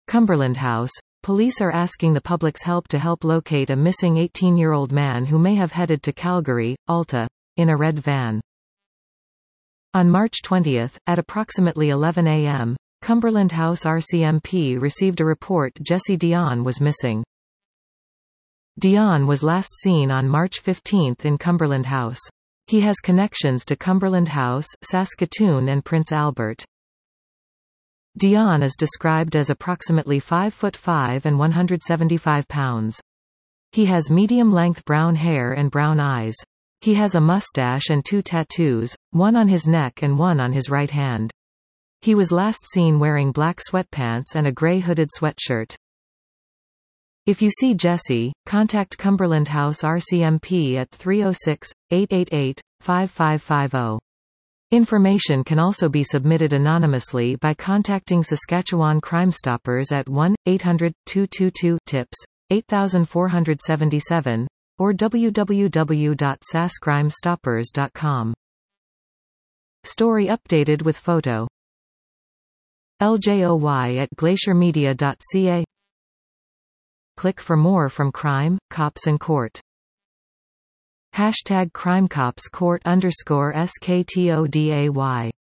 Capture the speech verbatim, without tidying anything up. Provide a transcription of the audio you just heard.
Cumberland House. Police are asking the public's help to help locate a missing eighteen-year-old man who may have headed to Calgary, Alta, in a red van. On March twentieth, at approximately eleven a m, Cumberland House R C M P received a report Jesse Dion was missing. Dion was last seen on March fifteenth in Cumberland House. He has connections to Cumberland House, Saskatoon and Prince Albert. Dion is described as approximately five foot five and one hundred seventy-five pounds. He has medium-length brown hair and brown eyes. He has a mustache and two tattoos, one on his neck and one on his right hand. He was last seen wearing black sweatpants and a gray hooded sweatshirt. If you see Jesse, contact Cumberland House R C M P at three oh six, eight eight eight, five five five oh. Information can also be submitted anonymously by contacting Saskatchewan Crime Stoppers at one eight hundred, two two two, TIPS, eight four seven seven, or w w w dot sas crime stoppers dot com. Story updated with photo. L J O Y at glacier media dot c a. Click for more from Crime, Cops and Court. Hashtag CrimeCopsCourt underscore S K T O D A Y